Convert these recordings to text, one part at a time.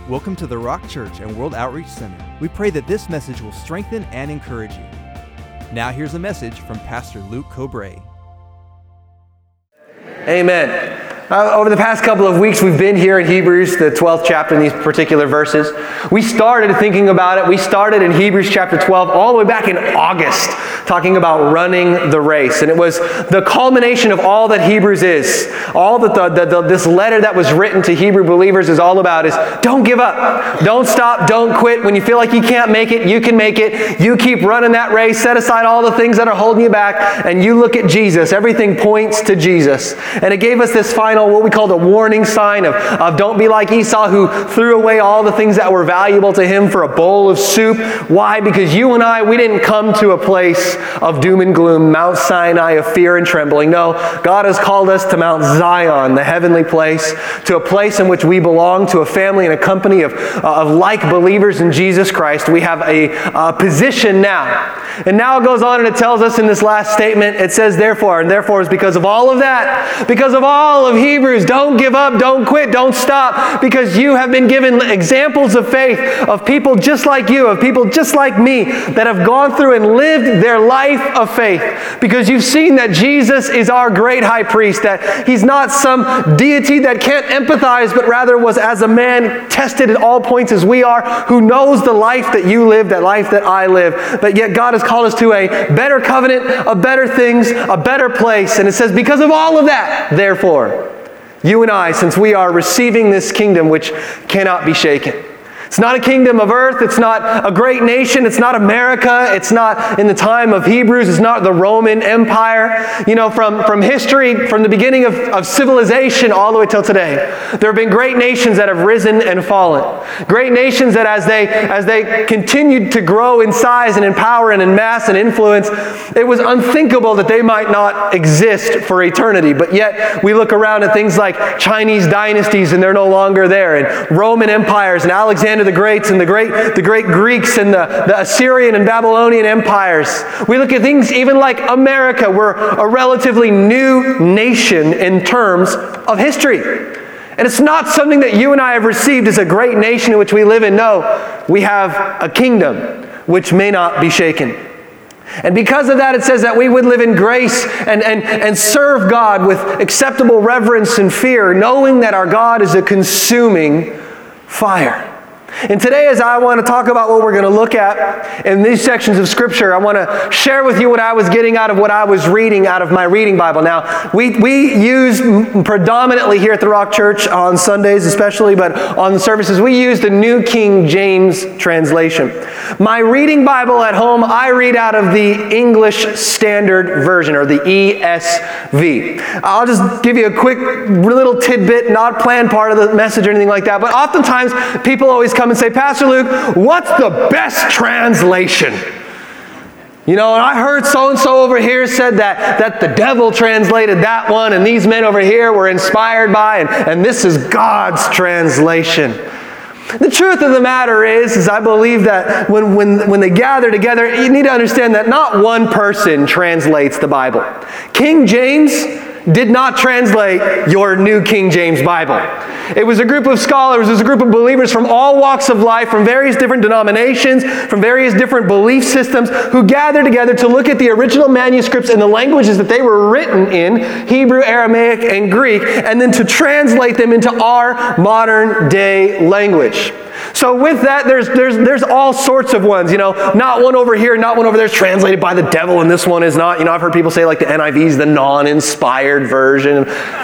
Welcome to the Rock Church and World Outreach Center. We pray that this message will strengthen and encourage you. Now here's a message from Pastor Luke Cobray. Amen. Over the past couple of weeks, we've been here in Hebrews, the 12th chapter, in these particular verses. We started thinking about it. We started in Hebrews chapter 12 all the way back in August, talking about running the race. And it was the culmination of all that Hebrews is. All that this letter that was written to Hebrew believers is all about is don't give up. Don't stop. Don't quit. When you feel like you can't make it, you can make it. You keep running that race. Set aside all the things that are holding you back, and you look at Jesus. Everything points to Jesus. And it gave us this final, what we called a warning sign of don't be like Esau, who threw away all the things that were valuable to him for a bowl of soup. Why? Because you and I, we didn't come to a place of doom and gloom, Mount Sinai of fear and trembling. No, God has called us to Mount Zion, the heavenly place, to a place in which we belong, to a family and a company of like believers in Jesus Christ. We have a position now. And now it goes on and it tells us in this last statement, it says therefore, and therefore is because of all of that, because of all of Hebrews, don't give up, don't quit, don't stop, because you have been given examples of faith of people just like you, of people just like me that have gone through and lived their life of faith, because you've seen that Jesus is our great high priest, that he's not some deity that can't empathize, but rather was as a man tested at all points as we are, who knows the life that you live, that life that I live, but yet God has called us to a better covenant, a better things, a better place. And it says, because of all of that, therefore, you and I, since we are receiving this kingdom which cannot be shaken. It's not a kingdom of earth. It's not a great nation. It's not America. It's not in the time of Hebrews. It's not the Roman Empire. You know, from history, from the beginning of civilization all the way till today, there have been great nations that have risen and fallen. Great nations that as they continued to grow in size and in power and in mass and influence, it was unthinkable that they might not exist for eternity. But yet we look around at things like Chinese dynasties and they're no longer there, and Roman empires and Alexander the Greats and the great Greeks and the Assyrian and Babylonian empires. We look at things even like America. We're a relatively new nation in terms of history. And it's not something that you and I have received as a great nation in which we live in. No, we have a kingdom which may not be shaken. And because of that, it says that we would live in grace and serve God with acceptable reverence and fear, knowing that our God is a consuming fire. And today, as I want to talk about what we're going to look at in these sections of Scripture, I want to share with you what I was getting out of what I was reading out of my reading Bible. Now, we use predominantly here at the Rock Church on Sundays especially, but on the services, we use the New King James translation. My reading Bible at home, I read out of the English Standard Version, or the ESV. I'll just give you a quick little tidbit, not planned part of the message or anything like that, but oftentimes people always come and say, Pastor Luke, what's the best translation? You know, and I heard so-and-so over here said that the devil translated that one, and these men over here were inspired by, and this is God's translation. The truth of the matter is I believe that when they gather together, you need to understand that not one person translates the Bible. King James did not translate your New King James Bible. It was a group of scholars, it was a group of believers from all walks of life, from various different denominations, from various different belief systems, who gathered together to look at the original manuscripts and the languages that they were written in, Hebrew, Aramaic, and Greek, and then to translate them into our modern day language. So with that, there's all sorts of ones, you know, not one over here, not one over there is translated by the devil, and this one is not. You know, I've heard people say like the NIV is the non-inspired version.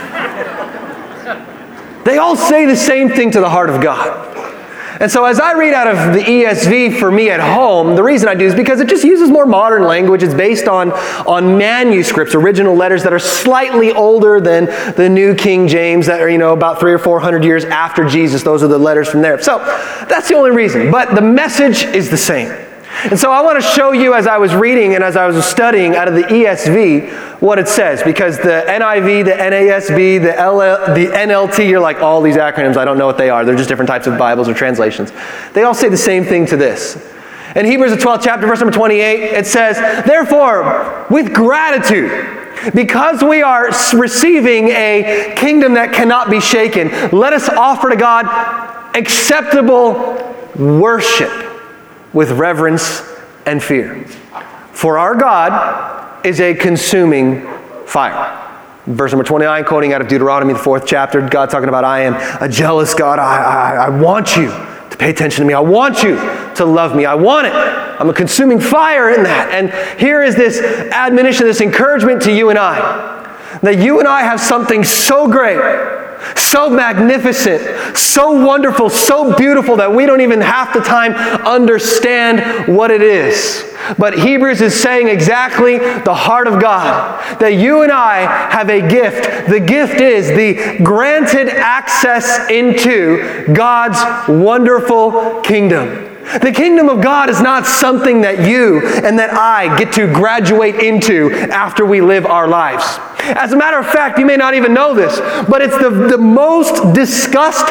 They all say the same thing to the heart of God. And so as I read out of the ESV for me at home, the reason I do is because it just uses more modern language. It's based on manuscripts, original letters that are slightly older than the New King James, that are, you know, about 300 or 400 years after Jesus. Those are the letters from there. So that's the only reason. But the message is the same. And so I want to show you, as I was reading and as I was studying out of the ESV, what it says. Because the NIV, the NASB, the NLT, you're like, all these acronyms, I don't know what they are. They're just different types of Bibles or translations. They all say the same thing to this. In Hebrews, the 12th chapter, verse number 28, it says, therefore, with gratitude, because we are receiving a kingdom that cannot be shaken, let us offer to God acceptable worship with reverence and fear. For our God is a consuming fire. Verse number 29, quoting out of Deuteronomy, the 4th chapter, God talking about, I am a jealous God. I want you to pay attention to me. I want you to love me. I want it. I'm a consuming fire in that. And here is this admonition, this encouragement to you and I, that you and I have something so great, so magnificent, so wonderful, so beautiful that we don't even half the time understand what it is. But Hebrews is saying exactly the heart of God, that you and I have a gift. The gift is the granted access into God's wonderful kingdom. The kingdom of God is not something that you and that I get to graduate into after we live our lives. As a matter of fact, you may not even know this, but it's the most discussed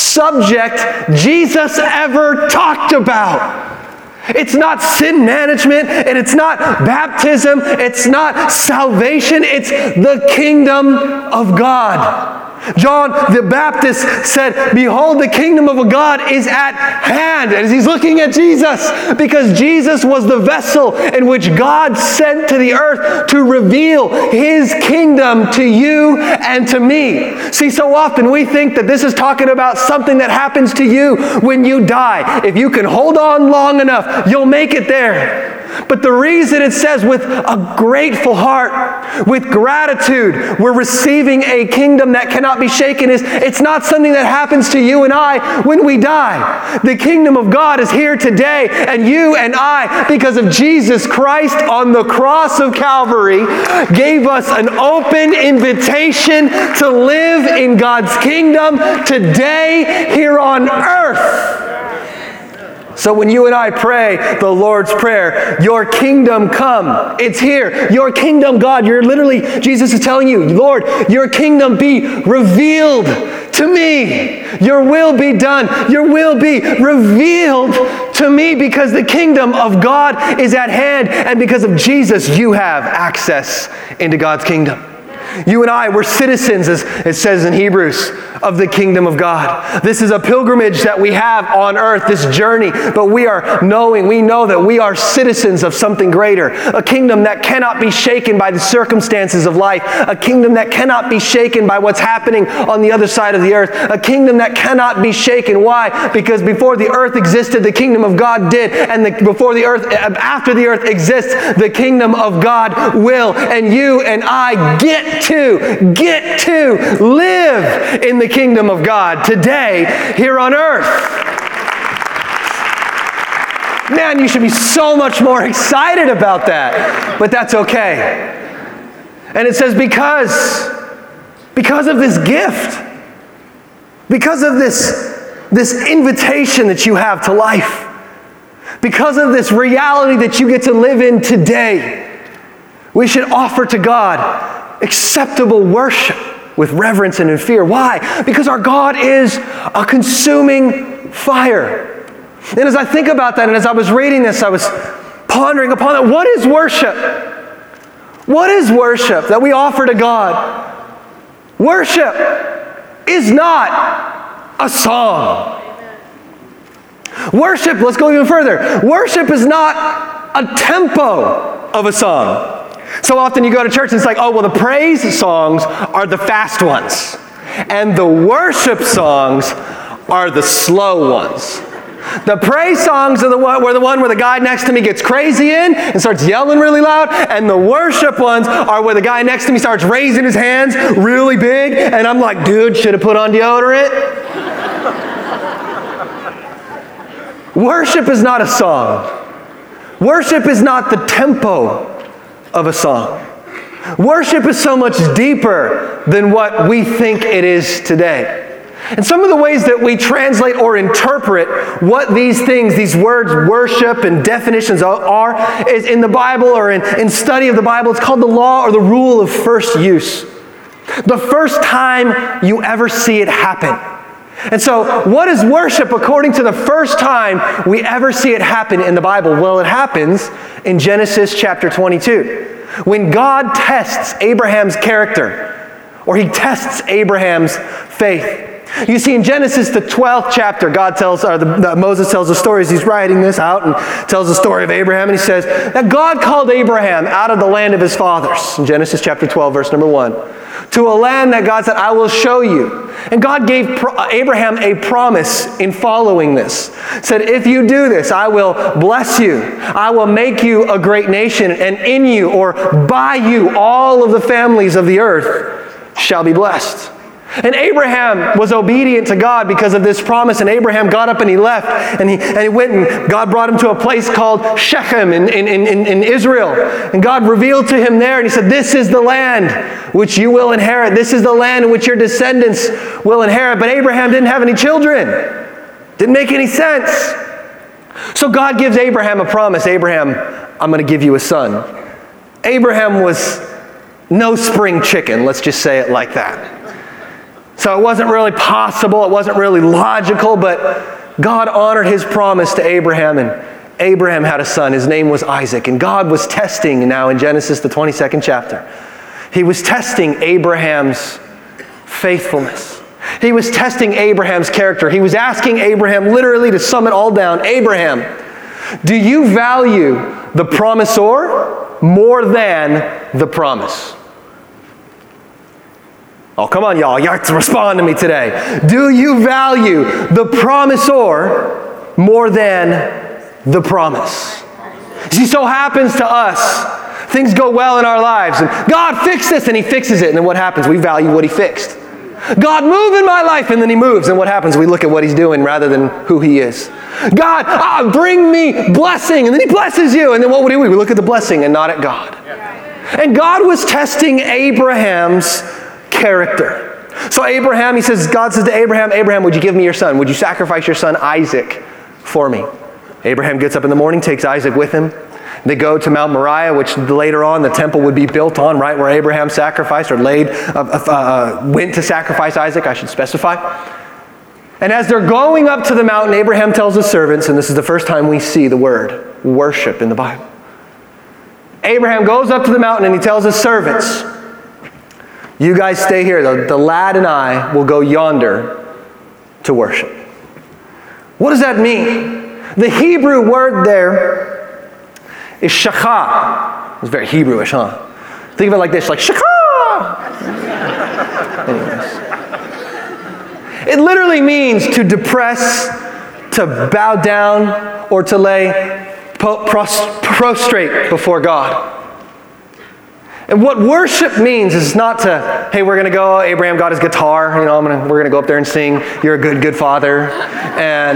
subject Jesus ever talked about. It's not sin management, and it's not baptism, it's not salvation, it's the kingdom of God. John the Baptist said, behold, the kingdom of God is at hand. As he's looking at Jesus, because Jesus was the vessel in which God sent to the earth to reveal His kingdom to you and to me. See, so often we think that this is talking about something that happens to you when you die. If you can hold on long enough, you'll make it there. But the reason it says with a grateful heart, with gratitude, we're receiving a kingdom that cannot be shaken, is it's not something that happens to you and I when we die. The kingdom of God is here today, and you and I, because of Jesus Christ on the cross of Calvary, gave us an open invitation to live in God's kingdom today here on earth. So when you and I pray the Lord's Prayer, your kingdom come, it's here. Your kingdom, God, Jesus is telling you, Lord, your kingdom be revealed to me. Your will be done. Your will be revealed to me, because the kingdom of God is at hand, and because of Jesus, you have access into God's kingdom. You and I, we're citizens, as it says in Hebrews, of the kingdom of God. This is a pilgrimage that we have on earth, this journey, but we know that we are citizens of something greater, a kingdom that cannot be shaken by the circumstances of life, a kingdom that cannot be shaken by what's happening on the other side of the earth, a kingdom that cannot be shaken. Why? Because before the earth existed, the kingdom of God did, and after the earth exists, the kingdom of God will, and you and I get to live in the kingdom of God today here on earth. Man, you should be so much more excited about that, but that's okay. And it says because of this gift, because of this invitation that you have to life, because of this reality that you get to live in today, we should offer to God acceptable worship with reverence and in fear. Why? Because our God is a consuming fire. And as I think about that, and as I was reading this, I was pondering upon it. What is worship? What is worship that we offer to God? Worship is not a song. Worship, let's go even further. Worship is not a tempo of a song. So often you go to church and it's like, oh, well, the praise songs are the fast ones, and the worship songs are the slow ones. The praise songs are the one where the guy next to me gets crazy in and starts yelling really loud, and the worship ones are where the guy next to me starts raising his hands really big, and I'm like, dude, should have put on deodorant. Worship is not a song. Worship is not the tempo of a song. Worship is so much deeper than what we think it is today. And some of the ways that we translate or interpret what these things, these words, worship and definitions are, is in the Bible or in study of the Bible. It's called the law or the rule of first use. The first time you ever see it happen. And so, what is worship according to the first time we ever see it happen in the Bible? Well, it happens in Genesis chapter 22. When God tests Abraham's character, or He tests Abraham's faith. You see, in Genesis, the 12th chapter, Moses tells the story as he's writing this out and tells the story of Abraham, and he says that God called Abraham out of the land of his fathers, in Genesis chapter 12, verse number 1, to a land that God said, I will show you. And God gave Abraham a promise in following this. Said, if you do this, I will bless you. I will make you a great nation, and in you or by you all of the families of the earth shall be blessed. And Abraham was obedient to God because of this promise, and Abraham got up and he left, and he went, and God brought him to a place called Shechem in Israel. And God revealed to him there, and he said, this is the land which you will inherit. This is the land in which your descendants will inherit. But Abraham didn't have any children. Didn't make any sense. So God gives Abraham a promise. Abraham, I'm going to give you a son. Abraham was no spring chicken, let's just say it like that. So it wasn't really possible, it wasn't really logical, but God honored his promise to Abraham, and Abraham had a son. His name was Isaac. And God was testing now in Genesis, the 22nd chapter. He was testing Abraham's faithfulness. He was testing Abraham's character. He was asking Abraham, literally to sum it all down, Abraham, do you value the promisor more than the promise? Oh, come on, y'all. You have to respond to me today. Do you value the promisor more than the promise? See, so happens to us. Things go well in our lives, and God fix this, and he fixes it. And then what happens? We value what he fixed. God, move in my life, and then he moves. And what happens? We look at what he's doing rather than who he is. God, bring me blessing, and then he blesses you. And then what do? We look at the blessing and not at God. And God was testing Abraham's character. So Abraham, God says to Abraham, Abraham, would you give me your son? Would you sacrifice your son Isaac for me? Abraham gets up in the morning, takes Isaac with him. They go to Mount Moriah, which later on the temple would be built on, right where Abraham sacrificed or went to sacrifice Isaac, I should specify. And as they're going up to the mountain, Abraham tells his servants, and this is the first time we see the word worship in the Bible. Abraham goes up to the mountain and he tells his servants, you guys stay here. The lad and I will go yonder to worship. What does that mean? The Hebrew word there is shachah. It's very Hebrewish, huh? Think of it like this, like shachah. Anyways. It literally means to depress, to bow down, or to lay prostrate before God. And what worship means is not to, hey, we're going to go, Abraham got his guitar, we're going to go up there and sing, you're a good, good father. And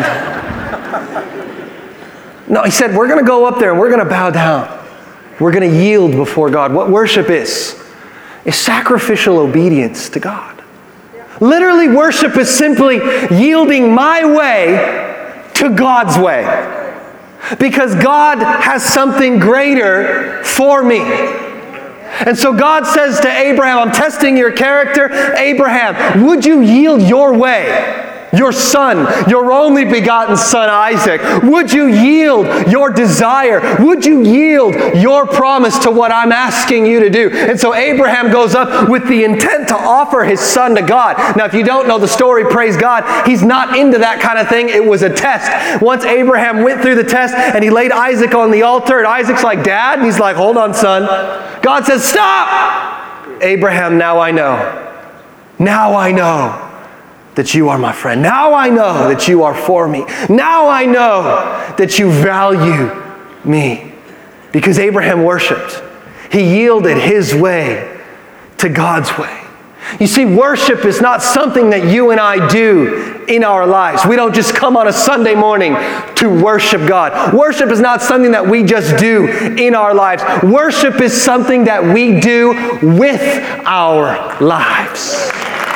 no, he said, we're going to go up there and we're going to bow down. We're going to yield before God. What worship is sacrificial obedience to God. Literally, worship is simply yielding my way to God's way. Because God has something greater for me. And so God says to Abraham, I'm testing your character. Abraham, would you yield your way? Your son, your only begotten son Isaac. Would you yield your desire? Would you yield your promise to what I'm asking you to do? And so Abraham goes up with the intent to offer his son to God. Now, if you don't know the story, praise God, he's not into that kind of thing. It was a test. Once Abraham went through the test and he laid Isaac on the altar, and Isaac's like, Dad? And he's like, hold on, son. God says, stop! Abraham, now I know. Now I know that you are my friend. Now I know that you are for me. Now I know that you value me. Because Abraham worshiped. He yielded his way to God's way. You see, worship is not something that you and I do in our lives. We don't just come on a Sunday morning to worship God. Worship is not something that we just do in our lives. Worship is something that we do with our lives.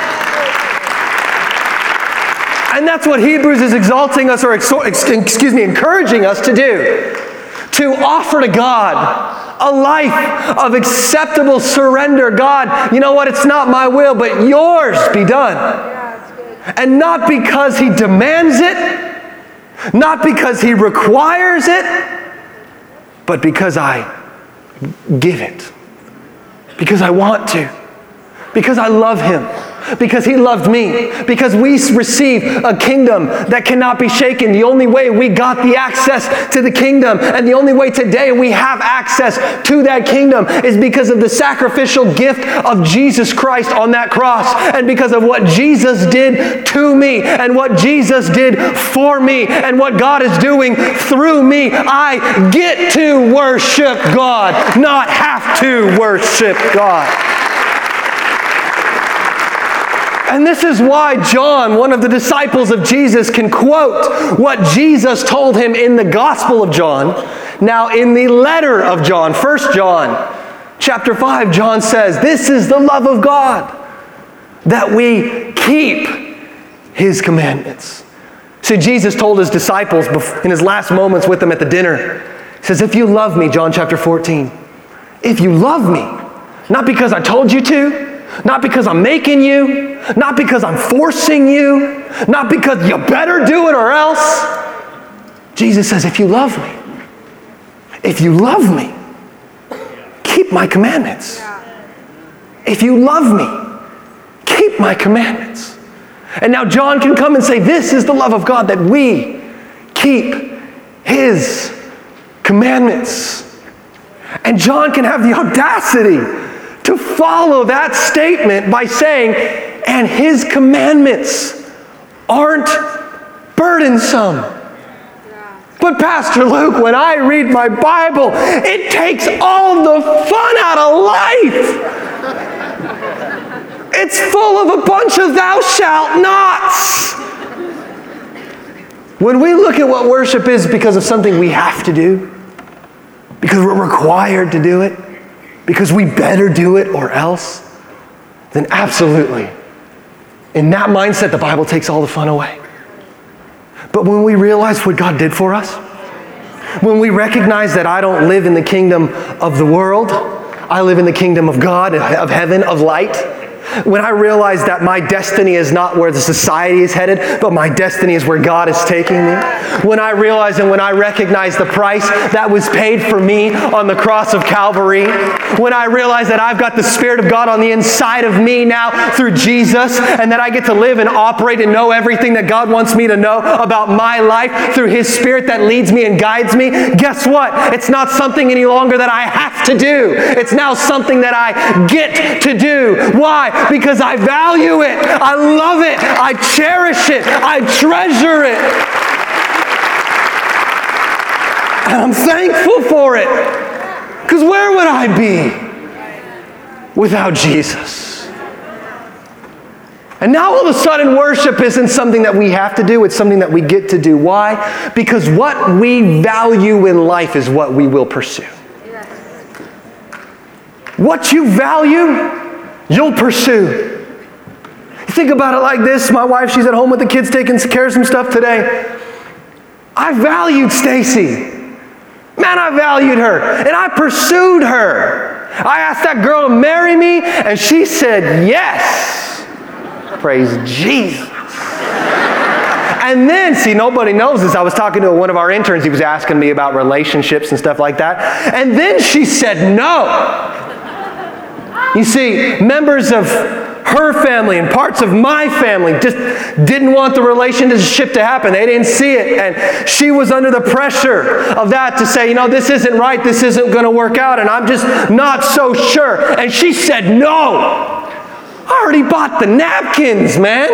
And that's what Hebrews is exalting us, or encouraging us to do. To offer to God a life of acceptable surrender. God, you know what? It's not my will, but yours be done. And not because he demands it, not because he requires it, but because I give it. Because I want to. Because I love him. because he loved me, because we receive a kingdom that cannot be shaken. The only way we got the access to the kingdom, and the only way today we have access to that kingdom, is because of the sacrificial gift of Jesus Christ on that cross, and because of what Jesus did to me, and what Jesus did for me, and what God is doing through me. I get to worship God, not have to worship God. And this is why John, one of the disciples of Jesus, can quote what Jesus told him in the Gospel of John. Now, in the letter of John, 1 John, chapter 5, John says, "This is the love of God, that we keep His commandments." See, Jesus told His disciples in His last moments with them at the dinner, He says, "If you love me," John chapter 14, "if you love me, not because I told you to, not because I'm making you, not because I'm forcing you, not because you better do it or else." Jesus says, if you love me, keep my commandments. If you love me, keep my commandments. And now John can come and say, this is the love of God, that we keep His commandments. And John can have the audacity to follow that statement by saying, and His commandments aren't burdensome. But Pastor Luke, when I read my Bible, it takes all the fun out of life. It's full of a bunch of thou shalt nots. When we look at what worship is because of something we have to do, because we're required to do it, because we better do it or else, then absolutely, in that mindset, the Bible takes all the fun away. But when we realize what God did for us, when we recognize that I don't live in the kingdom of the world, I live in the kingdom of God, of heaven, of light. When I realize that my destiny is not where the society is headed, but my destiny is where God is taking me. When I realize and when I recognize the price that was paid for me on the cross of Calvary. When I realize that I've got the Spirit of God on the inside of me now through Jesus, and that I get to live and operate and know everything that God wants me to know about my life through His Spirit that leads me and guides me. Guess what? It's not something any longer that I have to do. It's now something that I get to do. Why? Because I value it, I love it, I cherish it, I treasure it. And I'm thankful for it. Because where would I be without Jesus? And now all of a sudden worship isn't something that we have to do, it's something that we get to do. Why? Because what we value in life is what we will pursue. What you value, you'll pursue. You think about it like this. My wife, she's at home with the kids taking care of some stuff today. I valued Stacy. Man, I valued her. And I pursued her. I asked that girl to marry me, and she said yes. Praise Jesus. And then, see, nobody knows this. I was talking to one of our interns. He was asking me about relationships and stuff like that. And then she said no. You see, members of her family and parts of my family just didn't want the relationship to happen. They didn't see it. And she was under the pressure of that to say, this isn't right. This isn't going to work out. And I'm just not so sure. And she said, no. I already bought the napkins, man.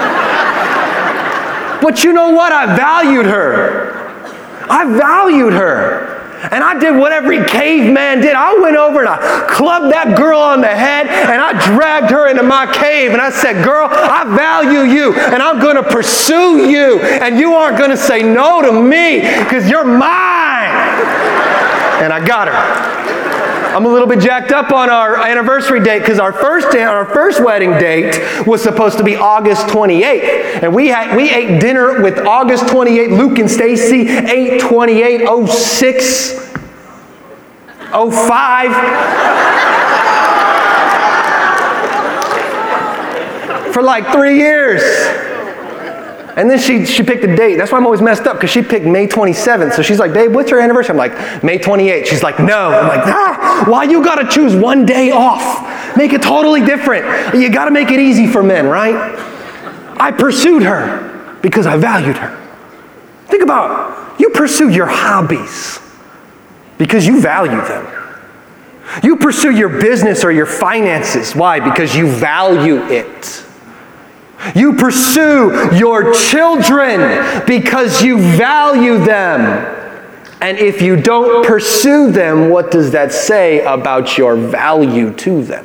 But you know what? I valued her. I valued her. And I did what every caveman did. I went over and I clubbed that girl on the head and I dragged her into my cave and I said, girl, I value you and I'm going to pursue you and you aren't going to say no to me because you're mine. And I got her. I'm a little bit jacked up on our anniversary date because our first wedding date was supposed to be August 28th. And we ate dinner with August 28th, Luke and Stacy, 8/28/06, 05. For like 3 years. And then she picked a date. That's why I'm always messed up, because she picked May 27th. So she's like, babe, what's your anniversary? I'm like, May 28th. She's like, no. I'm like, why you gotta choose one day off? Make it totally different. You gotta make it easy for men, right? I pursued her because I valued her. Think about, you pursue your hobbies because you value them. You pursue your business or your finances. Why? Because you value it. You pursue your children because you value them. And if you don't pursue them, what does that say about your value to them?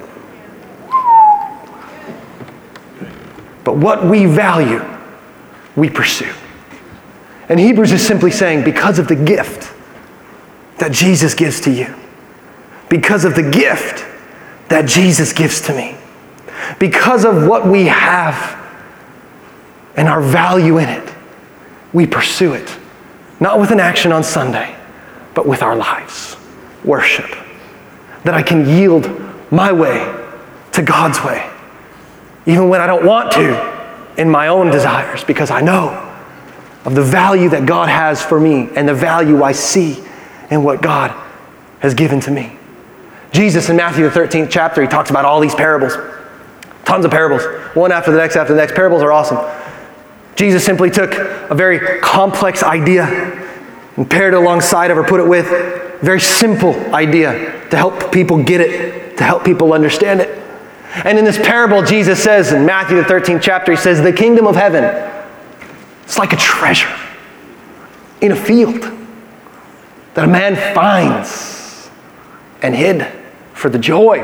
But what we value, we pursue. And Hebrews is simply saying, because of the gift that Jesus gives to you, because of the gift that Jesus gives to me, because of what we have and our value in it, we pursue it. Not with an action on Sunday, but with our lives. Worship. That I can yield my way to God's way, even when I don't want to, in my own desires, because I know of the value that God has for me and the value I see in what God has given to me. Jesus in Matthew the 13th chapter, he talks about all these parables. Tons of parables. One after the next after the next. Parables are awesome. Jesus simply took a very complex idea and paired it alongside of, or put it with, a very simple idea to help people get it, to help people understand it. And in this parable, Jesus says in Matthew the 13th chapter, he says, the kingdom of heaven, it's like a treasure in a field that a man finds and hid for the joy.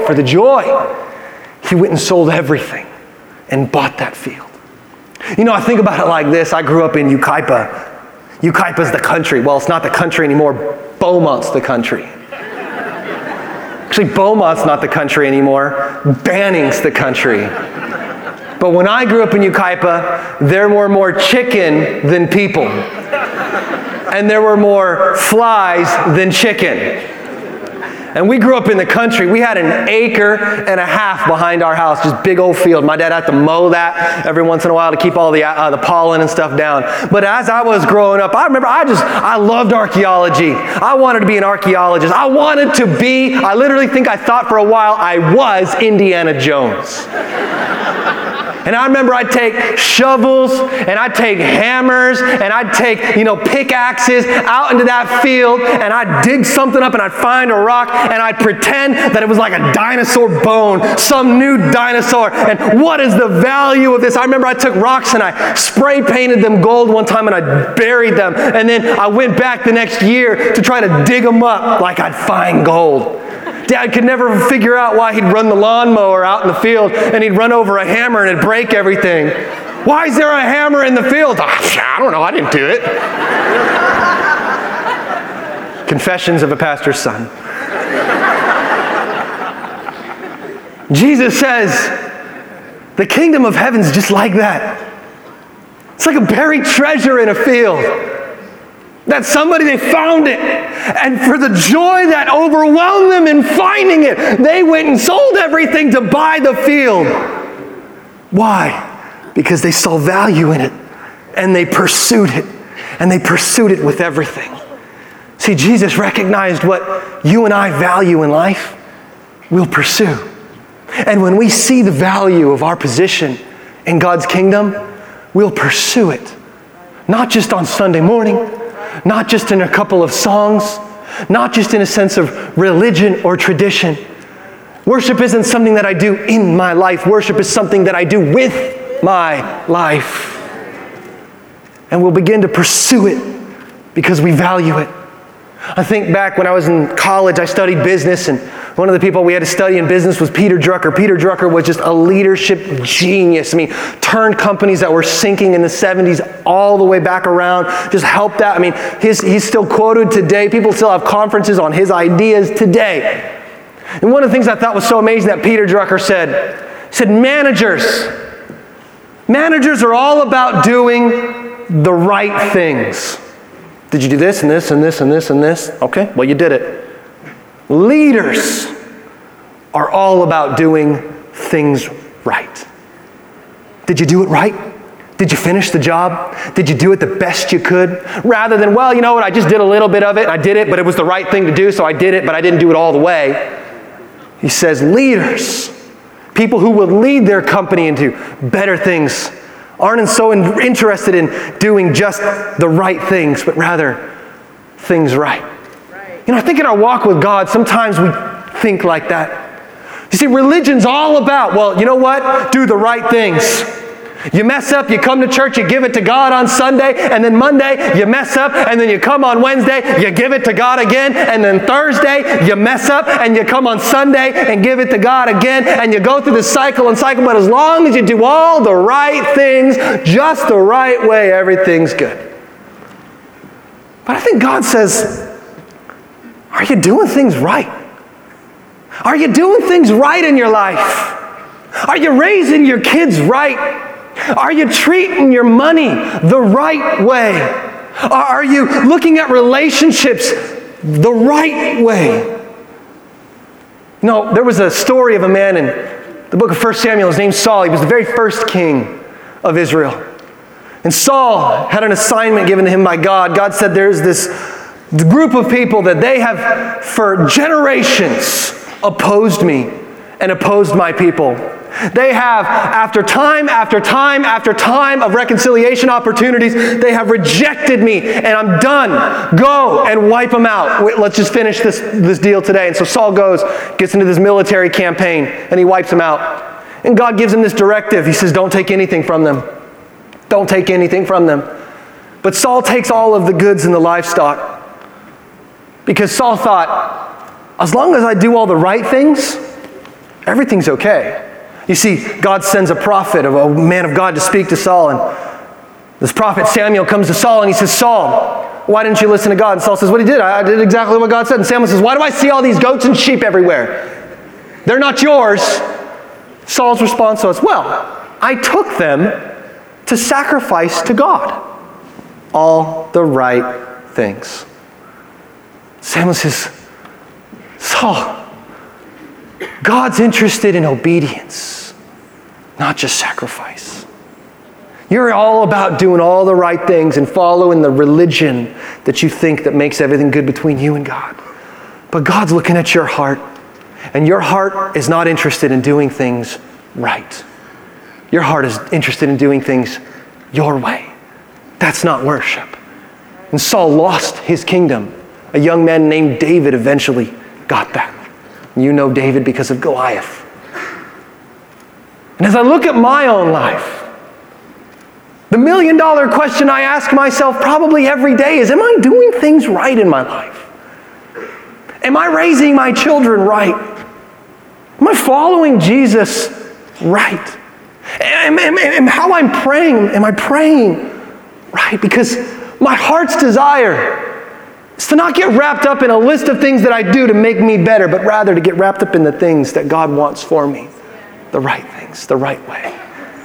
He went and sold everything and bought that field. You know, I think about it like this. I grew up in Yucaipa. Yucaipa's the country. Well, it's not the country anymore. Beaumont's the country. Actually, Beaumont's not the country anymore. Banning's the country. But when I grew up in Yucaipa, there were more chicken than people. And there were more flies than chicken. And we grew up in the country. We had an acre and a half behind our house, just big old field. My dad had to mow that every once in a while to keep all the pollen and stuff down. But as I was growing up, I remember I loved archaeology. I wanted to be an archaeologist. I literally think I thought for a while I was Indiana Jones. And I remember I'd take shovels and I'd take hammers and I'd take, pickaxes out into that field, and I'd dig something up and I'd find a rock and I'd pretend that it was like a dinosaur bone, some new dinosaur. And what is the value of this? I remember I took rocks and I spray painted them gold one time and I buried them. And then I went back the next year to try to dig them up like I'd find gold. Dad could never figure out why he'd run the lawnmower out in the field and he'd run over a hammer and it'd break everything. Why is there a hammer in the field? I don't know, I didn't do it. Confessions of a pastor's son. Jesus says, the kingdom of heaven's just like that. It's like a buried treasure in a field. That somebody, they found it. And for the joy that overwhelmed them in finding it, they went and sold everything to buy the field. Why? Because they saw value in it. And they pursued it. And they pursued it with everything. See, Jesus recognized what you and I value in life, we'll pursue. And when we see the value of our position in God's kingdom, we'll pursue it. Not just on Sunday morning, not just in a couple of songs, not just in a sense of religion or tradition. Worship isn't something that I do in my life. Worship is something that I do with my life. And we'll begin to pursue it because we value it. I think back when I was in college, I studied business, and one of the people we had to study in business was Peter Drucker. Peter Drucker was just a leadership genius. Turned companies that were sinking in the 70s all the way back around, just helped out. He's still quoted today. People still have conferences on his ideas today. And one of the things I thought was so amazing that Peter Drucker said, managers are all about doing the right things. Did you do this and this and this and this and this? Okay, well, you did it. Leaders are all about doing things right. Did you do it right? Did you finish the job? Did you do it the best you could? Rather than, well, you know what, I just did a little bit of it. I did it, but it was the right thing to do, so I did it, but I didn't do it all the way. He says leaders, people who will lead their company into better things, aren't so interested in doing just the right things, but rather things right. You know, I think in our walk with God, sometimes we think like that. You see, religion's all about, well, you know what? Do the right things. You mess up, you come to church, you give it to God on Sunday, and then Monday you mess up, and then you come on Wednesday, you give it to God again, and then Thursday you mess up, and you come on Sunday and give it to God again, and you go through this cycle and cycle, but as long as you do all the right things, just the right way, everything's good. But I think God says, are you doing things right? Are you doing things right in your life? Are you raising your kids right? Are you treating your money the right way? Are you looking at relationships the right way? You know, there was a story of a man in the book of 1 Samuel. His name's Saul. He was the very first king of Israel. And Saul had an assignment given to him by God. God said there's this group of people that they have for generations opposed me and opposed my people. They have, after time of reconciliation opportunities, they have rejected me, and I'm done. Go and wipe them out. Let's just finish this deal today. And so Saul goes, gets into this military campaign, and he wipes them out. And God gives him this directive. He says, don't take anything from them. Don't take anything from them. But Saul takes all of the goods and the livestock, because Saul thought, as long as I do all the right things, everything's okay. You see, God sends a prophet, a man of God, to speak to Saul. And this prophet Samuel comes to Saul and he says, Saul, why didn't you listen to God? And Saul says, what he did? I did exactly what God said. And Samuel says, why do I see all these goats and sheep everywhere? They're not yours. Saul's response was, well, I took them to sacrifice to God. All the right things. Samuel says, Saul, God's interested in obedience, not just sacrifice. You're all about doing all the right things and following the religion that you think that makes everything good between you and God. But God's looking at your heart, and your heart is not interested in doing things right. Your heart is interested in doing things your way. That's not worship. And Saul lost his kingdom. A young man named David eventually got that. You know David because of Goliath. And as I look at my own life, the $1 million question I ask myself probably every day is, am I doing things right in my life? Am I raising my children right? Am I following Jesus right? How I'm praying, am I praying right? Because my heart's desire is to not get wrapped up in a list of things that I do to make me better, but rather to get wrapped up in the things that God wants for me. The right things, the right way.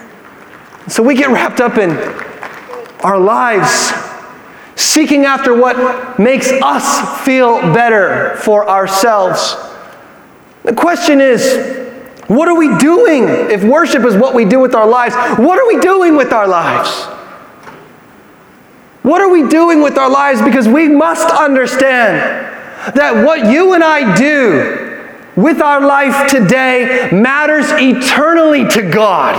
So we get wrapped up in our lives, seeking after what makes us feel better for ourselves. The question is, what are we doing if worship is what we do with our lives? What are we doing with our lives? What are we doing with our lives? Because we must understand that what you and I do with our life today matters eternally to God.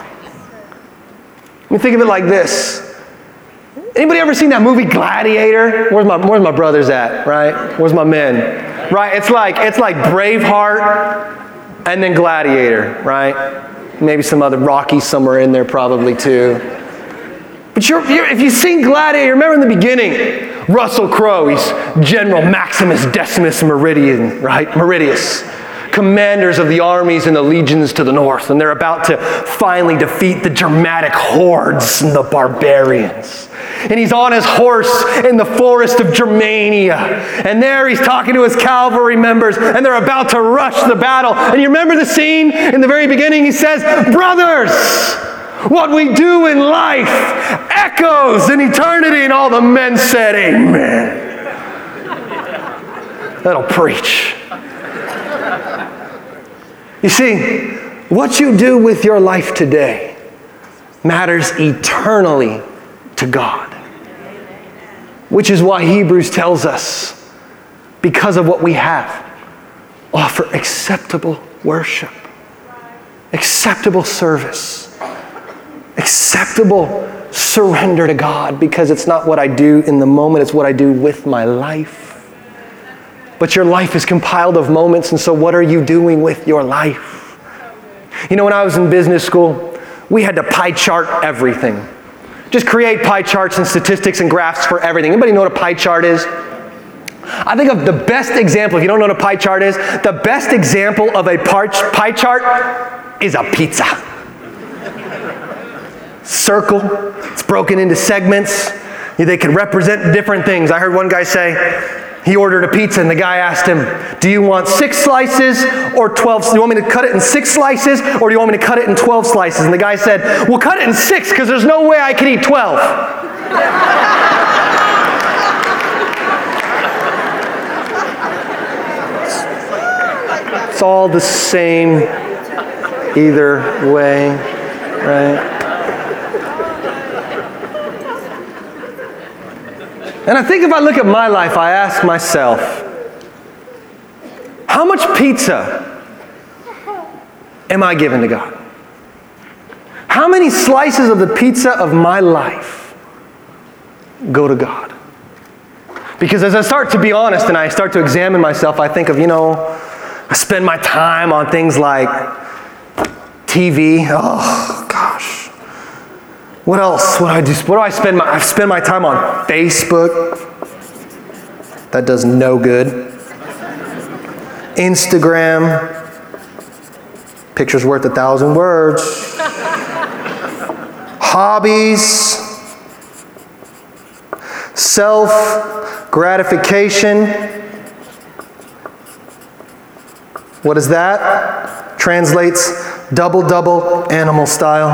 Let me think of it like this. Anybody ever seen that movie Gladiator? Where's my brothers at, right? Where's my men? Right? It's like Braveheart and then Gladiator, right? Maybe some other Rocky somewhere in there probably too. But if you've seen Gladiator, remember in the beginning, Russell Crowe, he's General Maximus Decimus Meridian, right? Meridius, commanders of the armies and the legions to the north, and they're about to finally defeat the Germanic hordes and the barbarians. And he's on his horse in the forest of Germania, and there he's talking to his cavalry members, and they're about to rush the battle. And you remember the scene in the very beginning? He says, brothers, what we do in life echoes in eternity. And all the men said, amen. That'll preach. You see, what you do with your life today matters eternally to God. Which is why Hebrews tells us, because of what we have, offer acceptable worship, acceptable service, acceptable surrender to God, because it's not what I do in the moment, it's what I do with my life. But your life is compiled of moments, and so what are you doing with your life? You know, when I was in business school, we had to pie chart everything. Just create pie charts and statistics and graphs for everything. Anybody know what a pie chart is? I think of the best example, if you don't know what a pie chart is, the best example of a pie chart is a pizza. Circle, it's broken into segments. They can represent different things. I heard one guy say, he ordered a pizza and the guy asked him, do you want 6 slices or 12? Do you want me to cut it in 6 slices or do you want me to cut it in 12 slices? And the guy said, well, cut it in 6 because there's no way I can eat 12. It's all the same either way, right? And I think if I look at my life, I ask myself, how much pizza am I giving to God? How many slices of the pizza of my life go to God? Because as I start to be honest and I start to examine myself, I think of, I spend my time on things like TV. Oh, gosh. What else would I do? What do I spend my time on? Facebook. That does no good. Instagram. Picture's worth 1,000 words. Hobbies. Self-gratification. What is that? Translates double animal style.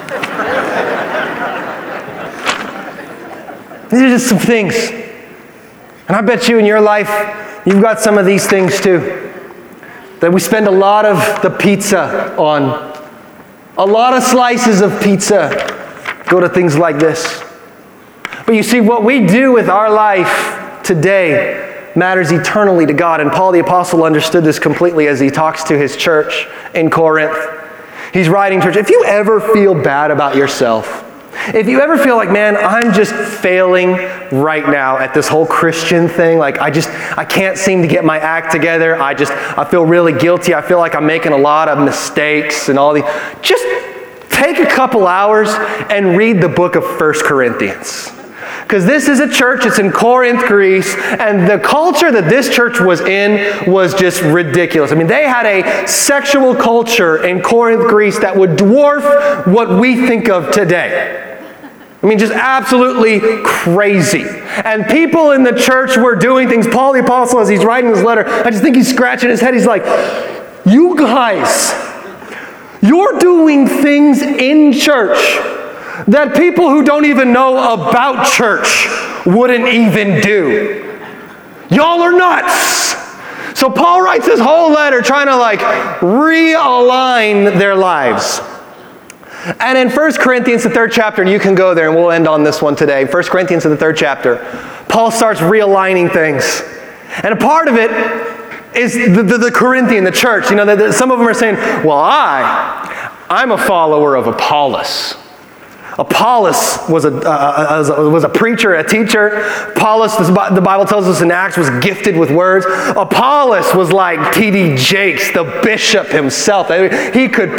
These are just some things. And I bet you in your life, you've got some of these things too. That we spend a lot of the pizza on. A lot of slices of pizza go to things like this. But you see, what we do with our life today matters eternally to God. And Paul the Apostle understood this completely as he talks to his church in Corinth. He's writing, church, if you ever feel bad about yourself, if you ever feel like, man, I'm just failing right now at this whole Christian thing, like I can't seem to get my act together, I feel really guilty, I feel like I'm making a lot of mistakes and all these, just take a couple hours and read the book of 1 Corinthians. Because this is a church, it's in Corinth, Greece, and the culture that this church was in was just ridiculous. I mean, they had a sexual culture in Corinth, Greece that would dwarf what we think of today. I mean, just absolutely crazy. And people in the church were doing things. Paul the Apostle, as he's writing this letter, I just think he's scratching his head. He's like, you guys, you're doing things in church that people who don't even know about church wouldn't even do. Y'all are nuts. So Paul writes this whole letter trying to realign their lives. And in 1 Corinthians, the 3rd chapter, and you can go there and we'll end on this one today. 1 Corinthians, in the 3rd chapter, Paul starts realigning things. And a part of it is the Corinthian, the church. Some of them are saying, well, I'm a follower of Apollos. Apollos was a preacher, a teacher. Apollos, the Bible tells us in Acts, was gifted with words. Apollos was like T.D. Jakes, the bishop himself. He could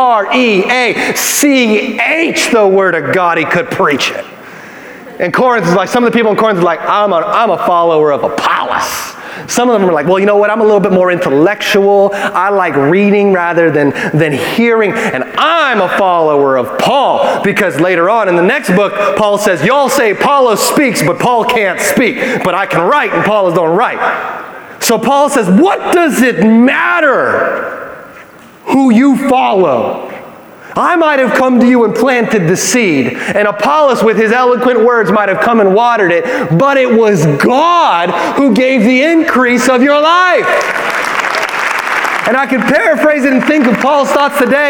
preach the word of God. He could preach it. And Corinth is like, some of the people in Corinth are like, I'm a follower of Apollos. Some of them are like, well, you know what? I'm a little bit more intellectual. I like reading rather than hearing. And I'm a follower of Paul. Because later on in the next book, Paul says, y'all say Apollos speaks, but Paul can't speak. But I can write, and Apollos don't write. So Paul says, what does it matter who you follow? I might have come to you and planted the seed, and Apollos with his eloquent words might have come and watered it, but it was God who gave the increase of your life. And I can paraphrase it and think of Paul's thoughts today.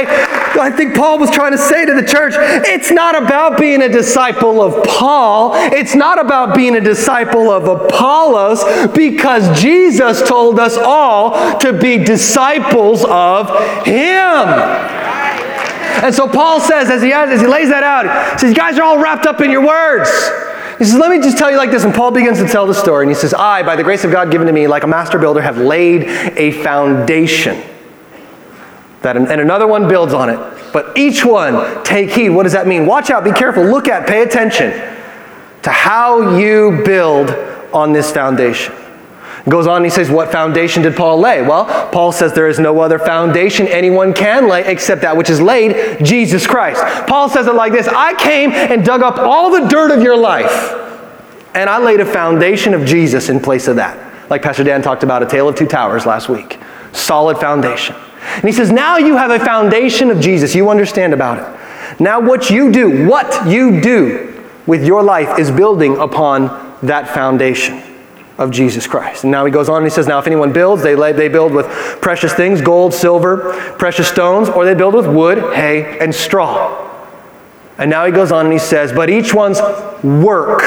I think Paul was trying to say to the church, it's not about being a disciple of Paul. It's not about being a disciple of Apollos, because Jesus told us all to be disciples of Him. And so Paul says, as he lays that out, he says, you guys are all wrapped up in your words. He says, let me just tell you like this. And Paul begins to tell the story. And he says, I, by the grace of God given to me, like a master builder, have laid a foundation. And another one builds on it. But each one, take heed. What does that mean? Watch out, be careful, look at, pay attention to how you build on this foundation. He goes on and he says, what foundation did Paul lay? Well, Paul says there is no other foundation anyone can lay except that which is laid, Jesus Christ. Paul says it like this, I came and dug up all the dirt of your life, and I laid a foundation of Jesus in place of that. Like Pastor Dan talked about, a tale of two towers last week. Solid foundation. And he says, now you have a foundation of Jesus. You understand about it. Now what you do with your life is building upon that foundation of Jesus Christ. And now he goes on and he says, now if anyone builds, they build with precious things, gold, silver, precious stones, or they build with wood, hay, and straw. And now he goes on and he says, but each one's work.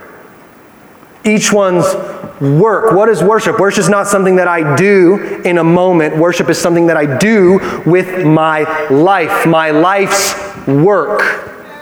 What is worship? Worship is not something that I do in a moment. Worship is something that I do with my life, my life's work.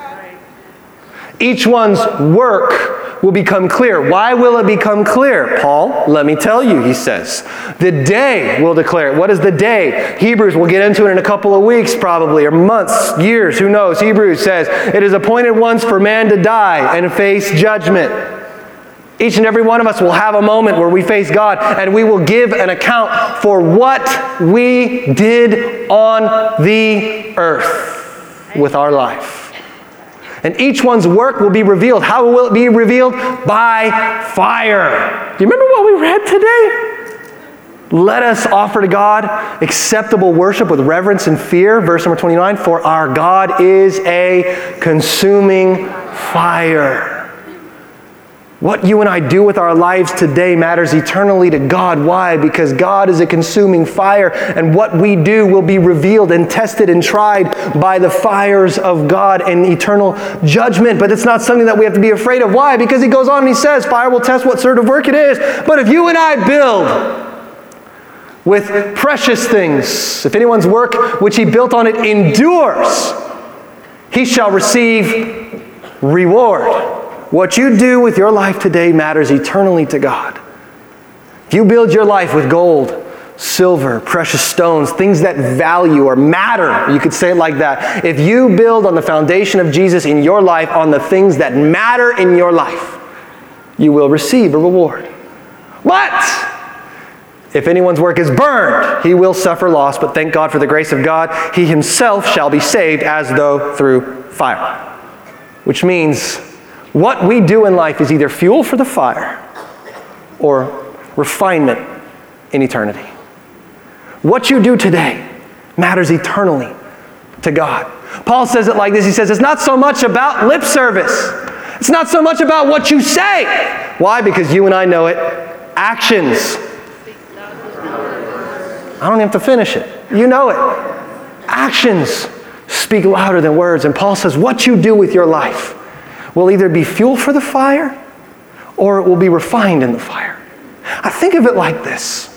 Each one's work will become clear. Why will it become clear? Paul, let me tell you, he says. The day will declare it. What is the day? Hebrews, we'll get into it in a couple of weeks probably, or months, years, who knows. Hebrews says, it is appointed once for man to die and face judgment. Each and every one of us will have a moment where we face God, and we will give an account for what we did on the earth with our life. And each one's work will be revealed. How will it be revealed? By fire. Do you remember what we read today? Let us offer to God acceptable worship with reverence and fear. Verse number 29, for our God is a consuming fire. What you and I do with our lives today matters eternally to God. Why? Because God is a consuming fire, and what we do will be revealed and tested and tried by the fires of God in eternal judgment. But it's not something that we have to be afraid of. Why? Because he goes on and he says, fire will test what sort of work it is. But if you and I build with precious things, if anyone's work which he built on it endures, he shall receive reward. What you do with your life today matters eternally to God. If you build your life with gold, silver, precious stones, things that value or matter, you could say it like that. If you build on the foundation of Jesus in your life, on the things that matter in your life, you will receive a reward. But if anyone's work is burned, he will suffer loss, but thank God for the grace of God, he himself shall be saved as though through fire. Which means what we do in life is either fuel for the fire or refinement in eternity. What you do today matters eternally to God. Paul says it like this. He says, it's not so much about lip service. It's not so much about what you say. Why? Because you and I know it. Actions. I don't have to finish it. You know it. Actions speak louder than words. And Paul says, what you do with your life will either be fuel for the fire or it will be refined in the fire. I think of it like this.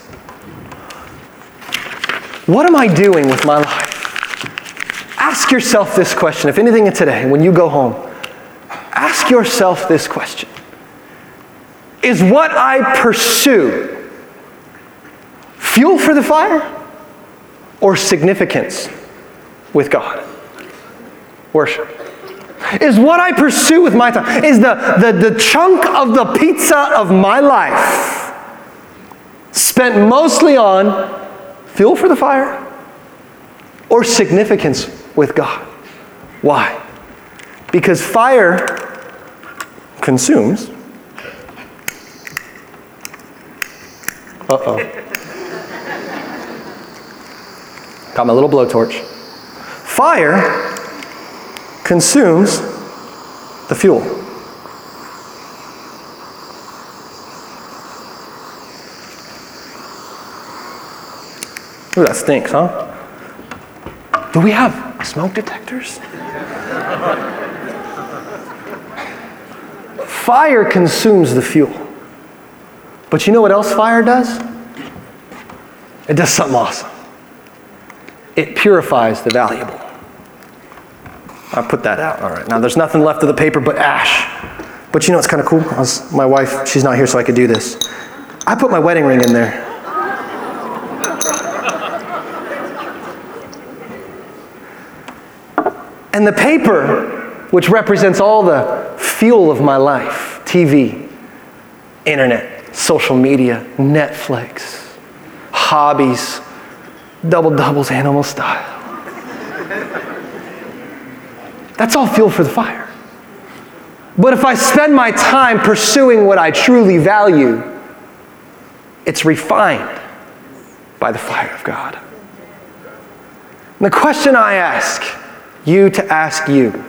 What am I doing with my life? Ask yourself this question. If anything today, when you go home, ask yourself this question. Is what I pursue fuel for the fire or significance with God? Worship. Is what I pursue with my time, is the chunk of the pizza of my life spent mostly on fuel for the fire or significance with God? Why? Because fire consumes. Got my little blowtorch. Fire consumes the fuel. Ooh, that stinks, huh? Do we have Smoke detectors? Fire consumes the fuel. But you know what else fire does? It does something awesome. It purifies the valuable. I put that out. All right. Now there's nothing left of the paper but ash. But you know what's kind of cool? My wife, she's not here so I could do this. I put my wedding ring in there. And the paper, which represents all the fuel of my life, TV, internet, social media, Netflix, hobbies, double-doubles, animal style. That's all fuel for the fire. But if I spend my time pursuing what I truly value, it's refined by the fire of God. And the question I ask you to ask you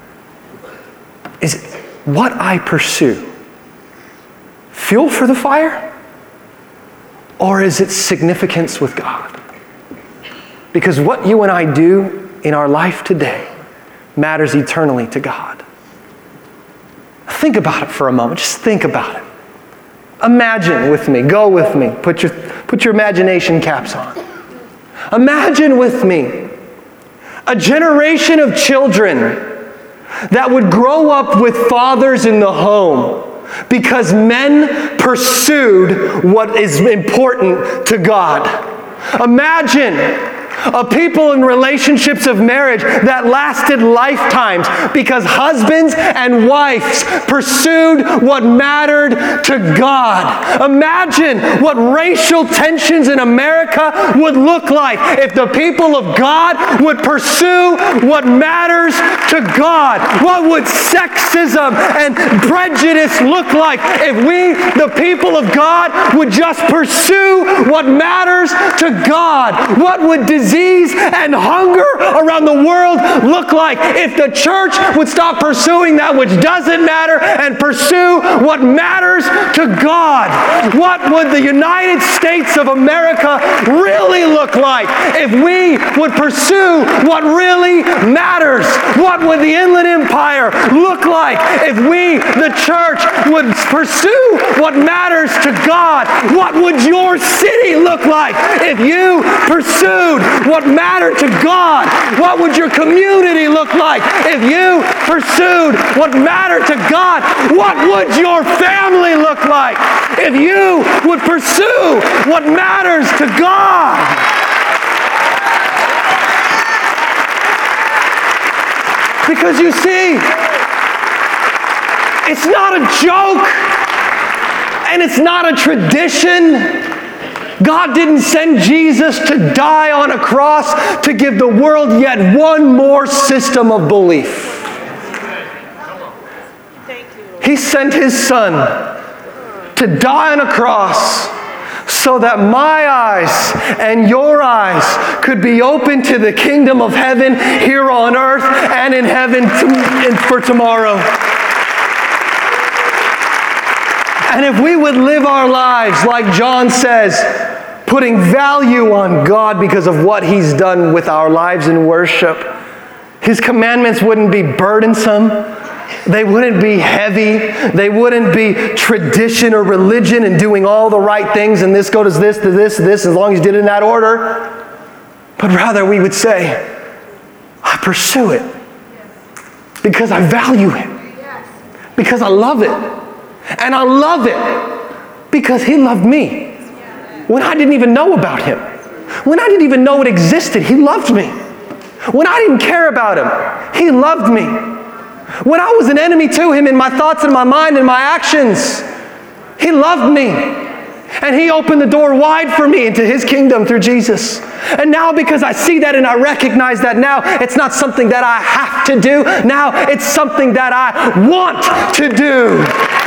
is, what I pursue fuel for the fire, or is it significance with God? Because what you and I do in our life today matters eternally to God. Think about it for a moment. Just think about it. Imagine with me. Go with me. Put your imagination caps on. Imagine with me a generation of children that would grow up with fathers in the home because men pursued what is important to God. Imagine a people in relationships of marriage that lasted lifetimes because husbands and wives pursued what mattered to God. Imagine what racial tensions in America would look like if the people of God would pursue what matters to God. What would sexism and prejudice look like if we, the people of God, would just pursue what matters to God? What would disease and hunger around the world look like if the church would stop pursuing that which doesn't matter and pursue what matters to God? What would the United States of America really look like if we would pursue what really matters? What would the Inland Empire look like if we, the church, would pursue what matters to God? What would your city look like if you pursued what mattered to God? What would your community look like if you pursued what mattered to God? What would your family look like if you would pursue what matters to God? Because you see, it's not a joke and it's not a tradition. God didn't send Jesus to die on a cross to give the world yet one more system of belief. He sent His Son to die on a cross so that my eyes and your eyes could be open to the kingdom of heaven here on earth and in heaven for tomorrow. And if we would live our lives like John says, putting value on God because of what He's done with our lives in worship, His commandments wouldn't be burdensome. They wouldn't be heavy. They wouldn't be tradition or religion and doing all the right things and this goes this to this, as long as you did it in that order. But rather we would say, I pursue it because I value it, because I love it. And I love it because He loved me when I didn't even know about Him. When I didn't even know it existed, He loved me. When I didn't care about Him, He loved me. When I was an enemy to Him in my thoughts and my mind and my actions, He loved me. And He opened the door wide for me into His kingdom through Jesus. And now because I see that and I recognize that now, it's not something that I have to do. Now it's something that I want to do.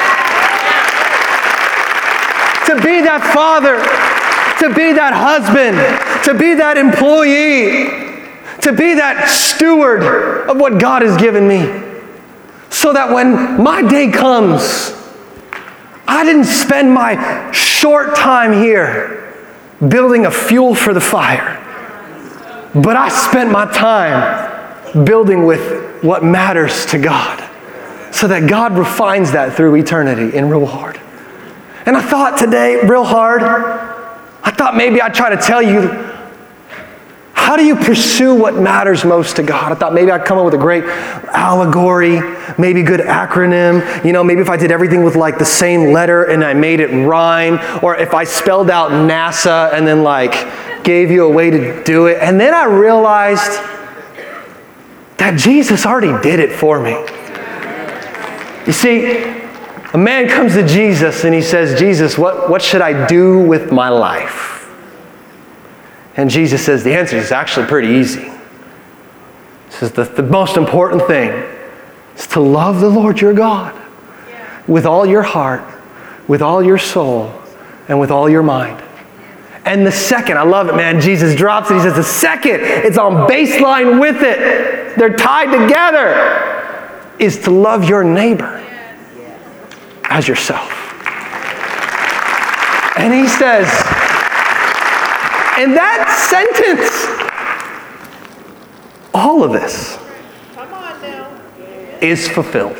To be that father, to be that husband, to be that employee, to be that steward of what God has given me. So that when my day comes, I didn't spend my short time here building a fuel for the fire, but I spent my time building with what matters to God, so that God refines that through eternity in real hard. And I thought today, real hard, I thought maybe I'd try to tell you, how do you pursue what matters most to God? I thought maybe I'd come up with a great allegory, maybe a good acronym. You know, maybe if I did everything with like the same letter and I made it rhyme, or if I spelled out NASA and then like gave you a way to do it. And then I realized that Jesus already did it for me. You see, a man comes to Jesus and he says, Jesus, what should I do with my life? And Jesus says, the answer is actually pretty easy. He says, the most important thing is to love the Lord your God with all your heart, with all your soul, and with all your mind. And the second, I love it, man, Jesus drops it. He says, the second, it's on baseline with it. They're tied together, is to love your neighbor as yourself. And he says, in that sentence, all of this is fulfilled.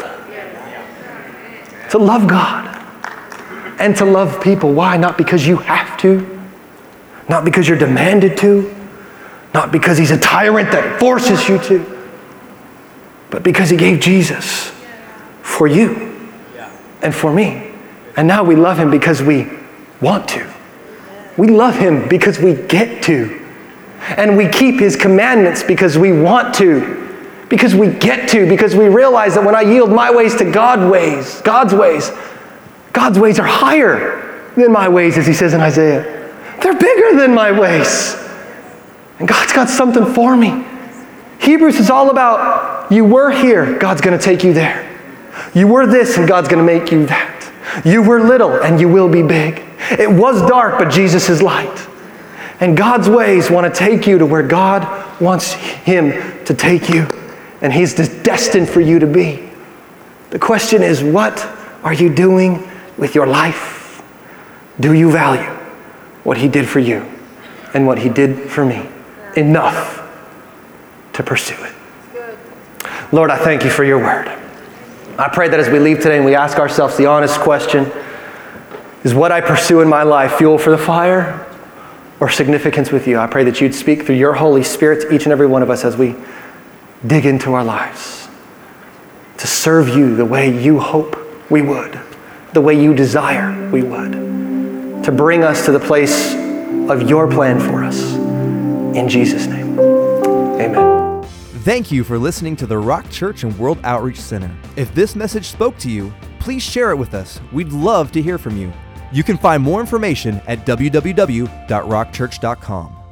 To love God and to love people. Why? Not because you have to, not because you're demanded to, not because he's a tyrant that forces you to, but because he gave Jesus for you and for me. And now we love him because we want to. We love him because we get to. And we keep his commandments because we want to. Because we get to. Because we realize that when I yield my ways to God's ways are higher than my ways, as he says in Isaiah. They're bigger than my ways. And God's got something for me. Hebrews is all about, you were here, God's going to take you there. You were this, and God's going to make you that. You were little, and you will be big. It was dark, but Jesus is light. And God's ways want to take you to where God wants him to take you. And he's destined for you to be. The question is, what are you doing with your life? Do you value what he did for you and what he did for me enough to pursue it? Lord, I thank you for your word. I pray that as we leave today and we ask ourselves the honest question, is what I pursue in my life fuel for the fire or significance with you? I pray that you'd speak through your Holy Spirit to each and every one of us as we dig into our lives to serve you the way you hope we would, the way you desire we would, to bring us to the place of your plan for us. In Jesus' name, amen. Thank you for listening to the Rock Church and World Outreach Center. If this message spoke to you, please share it with us. We'd love to hear from you. You can find more information at www.rockchurch.com.